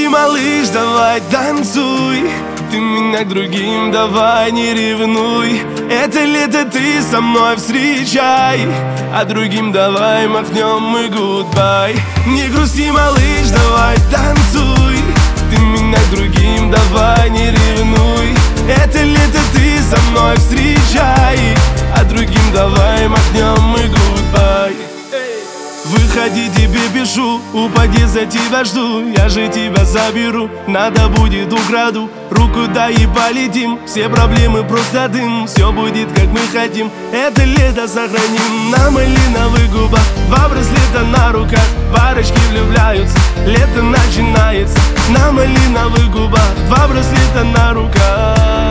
грусти, малыш, давай танцуй. Ты меня к другим давай не ревнуй. Это лето ты со мной встречай, а другим давай махнем мы гудбай. Не грусти, малыш, давай танцуй. Ты меня к другим давай не ревнуй. Это лето ты со мной встречай, а другим давай махнем мы гудбай. Выходи, тебе пишу, упади, за тебя жду. Я же тебя заберу, надо будет украду. Руку дай и полетим, все проблемы просто дым. Все будет как мы хотим, это лето сохраним. На малиновых губах, два браслета на руках. Парочки влюбляются, лето начинается. На малиновых губах, два браслета на руках.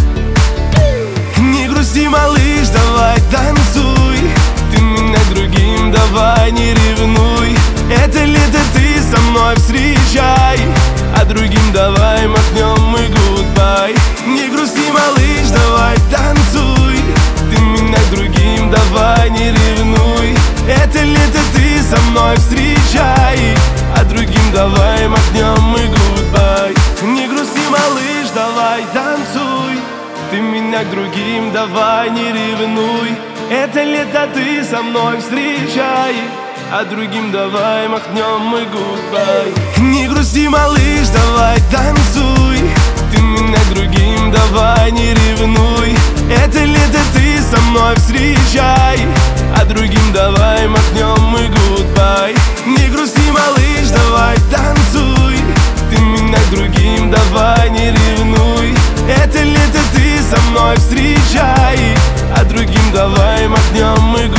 Не грусти, малыш, давай танцуй. Ты меня к другим давай не ревнуй. Это лето ты со мной встречай, а другим давай махнем мы гудбай. Не грусти, малыш, давай танцуй. Ты меня к другим давай не ревнуй. Это лето ты со мной встречай, а другим давай махнем мы гудбай. Не грусти, малыш, давай танцуй. Ты меня к другим давай не ревнуй. Это лето ты со мной встречай, а другим давай махнем мы гудбай. Не грусти, малыш, давай танцуй. Ты меня к другим давай не ревнуй. Это лето ты со мной встречай, а другим давай махнем мы гудбай. Не грусти, малыш, давай танцуй. Ты меня к другим давай не ревнуй. Это лето ты со мной встречай, а другим давай махнем мы гудбай.